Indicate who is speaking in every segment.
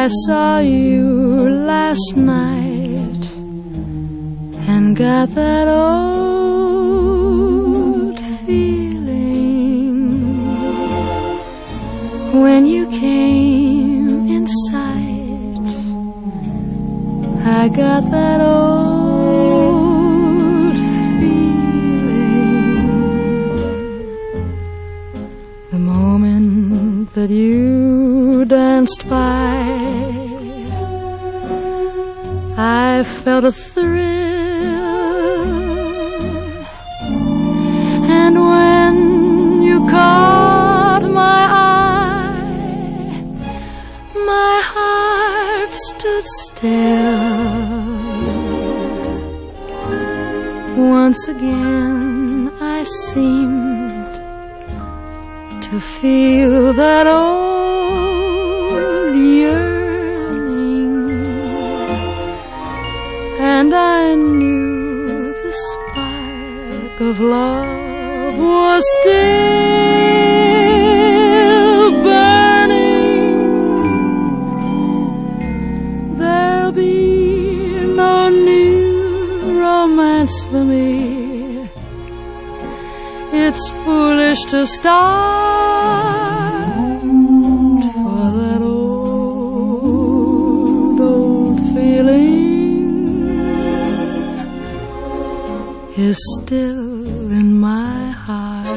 Speaker 1: I saw you last night and got that old feeling when you came in sight. I got that old feeling the moment that you danced by. I felt a thrill, and when you caught my eye, my heart stood still. Once again I seemed to feel that old yearning, and I knew the spark of love was still burning. There'll be no new romance for me. It's foolish to start, for that old feeling is still in my heart.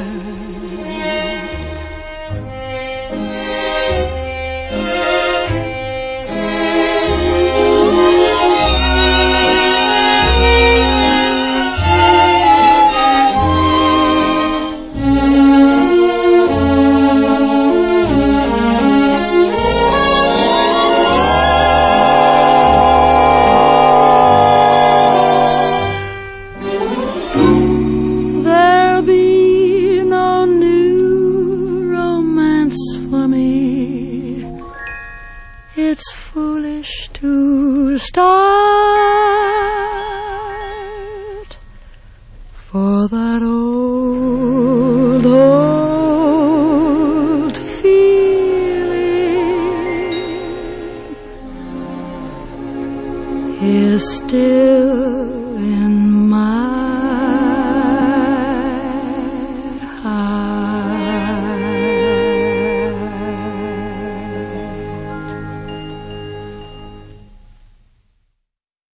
Speaker 1: It's foolish to start, for that old feeling is still in my